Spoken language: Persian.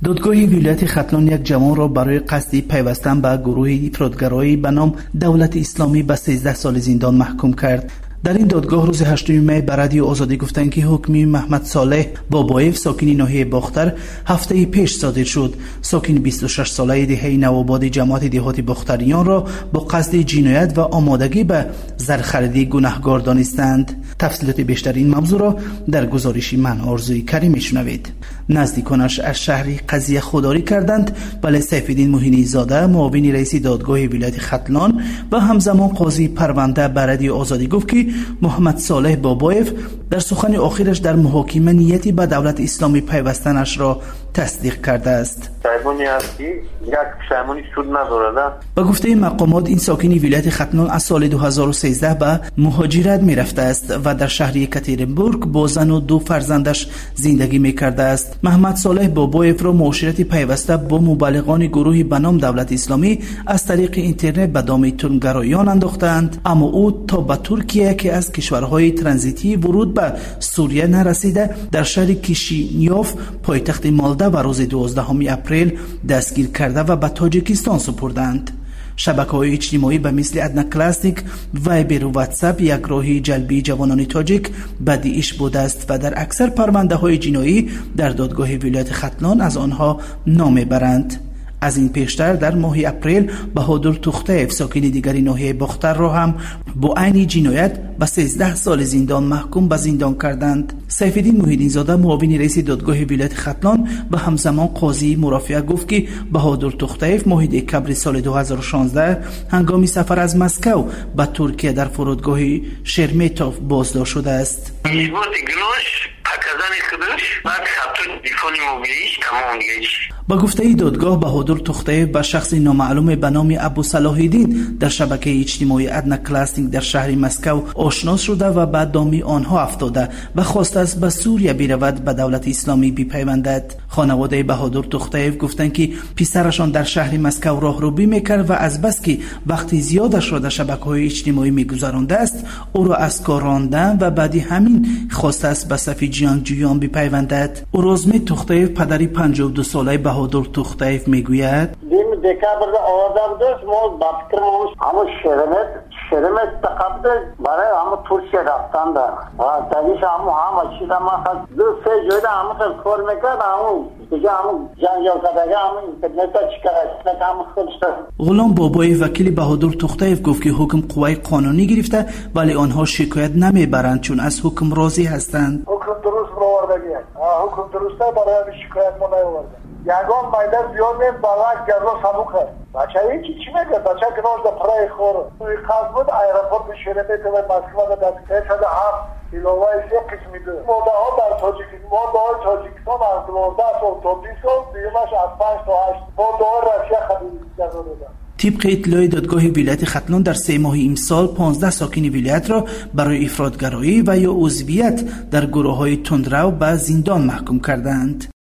دادگاه ولایت ختلان یک جوان را برای قصد پیوستن به گروه افراطگرایی به نام دولت اسلامی به 13 سال زندان محکوم کرد. در این دادگاه روز 8 می به رادیو آزادی گفتند که حکم محمد صالح بابایف ساکن ناحیه باختر هفته پیش صادر شد. ساکن 26 ساله دهه نوآباد جماعت دهاتی باختریان را با قصد جنایت و آمادگی به زرخریدی گناهکار دانستند. تفصیلات بیشتر این موضوع را در گزارش من آرزوی کریم میشنوید. نزدیکانش از شهری قضیه خودداری کردند، ولی سیفالدین موهینی زاده معاون رئیس دادگاه ولایت ختلان و همزمان قاضی پرونده به رادیو آزادی گفت که محمد صالح بابایف در سخن آخرش در محاکمه نیتی به دولت اسلامی پیوستنش را تصدیق کرده است. با گفته مقامات این ساکن ولایت ختلان از سال 2013 به مهاجرت می رفته است و در شهر یکاترینبورگ با زن و 2 فرزندش زندگی می کرده است. محمد صالح بابایف را معاشرت پیوسته با مبلغان گروهی به نام دولت اسلامی از طریق اینترنت به دام تندگرایان انداختند، اما او تا به ترکیه که از کشورهای ترانزیتی ورود به سوریه نرسیده در شهر کیشینیوف پایتخت مالده و روز 12 اپریل دستگیر کرده و به تاجیکستان سپردند. شبکه‌های اجتماعی به مثل ادنا کلاسیک، وایبر و واتساپ یک راهی جلبی جوانان تاجیک بدیعش بوده است و در اکثر پرونده‌های جنایی در دادگاه ولایت ختلان از آنها نام برند. از این پیشتر در ماه اپریل بهادر توختیف ساکن دیگری ناحیه باختر را هم با عین جنایت به 13 سال زندان محکوم به زندان کردند. سیفالدین موهینی زاده معاون رئیس دادگاه ولایت ختلان و همزمان قاضی مرافعه گفت که بهادر توختیف ماه دکمبر سال 2016 هنگام سفر از مسکو به ترکیه در فرودگاه شرمتوف بازداشت شده است. با گفته دادگاه بهادر توختیف با شخص نامعلوم به نام ابو صلاح الدین در شبکه اجتماعی ادنا کلاسینگ در شهر مسکو آشنا شده و بعد دامی آنها افتاده و خواسته است به سوریه برود به دولت اسلامی بپیوندد. خانواده بهادر توختیف گفتند که پسرشان در شهر مسکو راهروی میکرد و از بس که وقتی زیادش را در شبکه‌های اجتماعی میگذرانده است او را از کار راندند و بعدی همین خواسته است به صف جنگجویان بپیوندد. اورازمی توختیف پدری 52 ساله بهادر توختیف میگوید دکمبر آدم داشت ما با فکرمون همون شرمت تقبل برای همون ترکیه رفتن در و تاگیش همون چیز ما خواست 2-3 جویده همون کار میکرد همون دیگه همون جنجال کردگه همون اینترنت ها چیکارست همون خودش داشت. غلام بابای وکیل بهادر توختیف گفت که حکم قوای قانونی گرفته ولی آنها شکایت نمیبرند چون از حکم راضی هستند. حکم درست برآوردگی حکم درسته برای شکایت ما نیاورده. یگان مایده زیاد نیم باید گرده سبوک هست. بچه هایی چی میگه؟ بچه کناش ده پرای خوره. توی قصد بود ایرپورت بشیره بیته و مسکوه ده دستگاه شده 7 ایلوه ایسی قسمی ده. موده ها در تاجیکستان از 12 سال تا 20 سال دیگهش از 5 تا 8 موده ها رفیه خدیدی جزا دادن. طبق اطلاع دادگاه ولایت ختلان در 3 ماه امسال 15 ساکن ولایت را برای افراطگرایی و یا عضویت در گروه‌های تندرو به زندان محکوم کردند.